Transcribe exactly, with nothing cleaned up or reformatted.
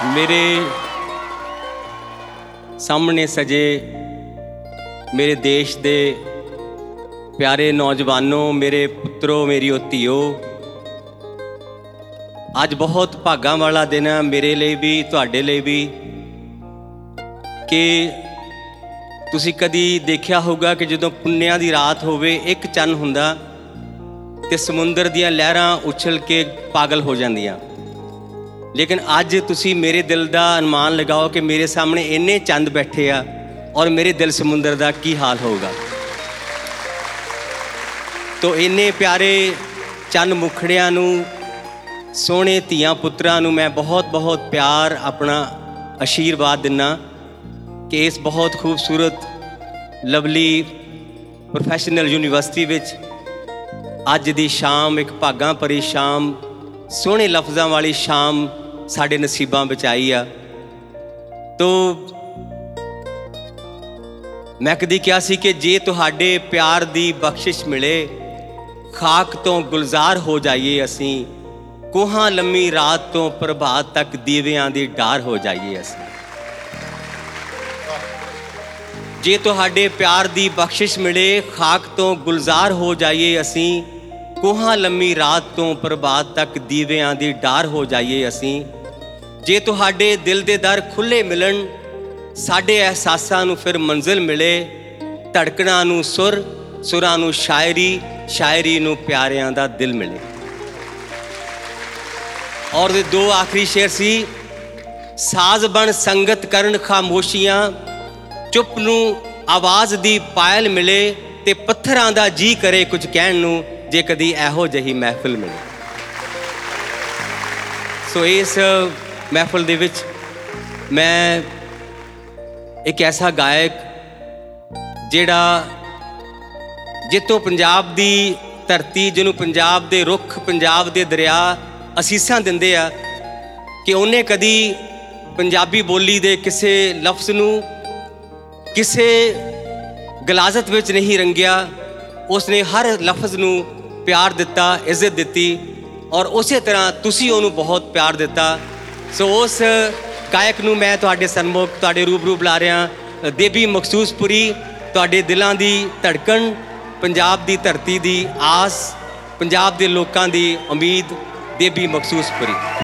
मेरे सामने सजे मेरे देश दे प्यारे नौजवानों, मेरे पुत्रों, मेरी धीओ, अज बहुत भागां वाला दिन है मेरे लिए भी, तुहाडे लिए भी, कि तुसी कदी देखिया होगा कि जदों पुन्निया दी रात होवे, एक चन्न हुंदा ते समुंदर दियां लहरां उछल के पागल हो जांदियां। लेकिन अज तुसी मेरे दिल का अनुमान लगाओ कि मेरे सामने इन्ने चंद बैठे आ और मेरे दिल समुंदर का की हाल होगा। तो इन्ने प्यारे चंद मुखड़ियां नूं, सोहणे धीआं पुत्रां नूं मैं बहुत बहुत प्यार अपना आशीर्वाद दिना कि इस बहुत खूबसूरत लवली प्रोफैशनल यूनीवर्सिटी विच अज दी शाम, एक भागां भरी शाम, सोहणे लफ्ज़ां वाली शाम साढ़े नसीबां विच आई आ। तो मैं कदी कहा सी कि जे तुहाडे प्यार दी बख्शिश मिले, खाक तो गुलजार हो जाइए असीं, कोहां लम्मी रात तो प्रभात तक दीवियां दी डार हो जाइए असीं। जे तुहाडे प्यार दी बख्शिश मिले, खाक तो गुलजार हो जाइए असीं, कोहां लम्मी रात तो प्रभात तक दीवियां दी डार हो जाइए असीं। जे तुहाडे दिल दे दर खुले मिलन, साडे एहसासां नूं फिर मंजिल मिले, धड़कणां नूं सुर, सुरां नूं शायरी, शायरी नूं प्यारियां दा दिल मिले। और दो आखिरी शेर सी, साज बन संगत करन खामोशियां, चुप नूं आवाज़ दी पायल मिले, ते पत्थरां दा जी करे कुछ कहण नूं, जे कदी एहो जही महफिल मिले। सो इस महफिल दे विच मैं एक ऐसा गायक जिहड़ा जितों पंजाब दी धरती, जिन्हों पंजाब दे रुख, पंजाब दे दरिया असीसां दिंदे आ, कि उन्हें कदी पंजाबी बोली दे किसे लफ्ज़ नूं किसे गलाजत विच नहीं रंगिया। उसने हर लफ्ज़ नूं प्यार दिता, इज्जत दिती, और उसे तरह तुसी उन्होंने बहुत प्यार दिता। सो उस गायक नूं मैं तुहाडे सन्मुख, तुहाडे रूबरू बुला रहा, देवी मखसूसपुरी, तुहाडे दिलां दी धड़कन, पंजाब दी धरती दी आस, पंजाब दे लोकां दी उम्मीद, देवी मखसूसपुरी।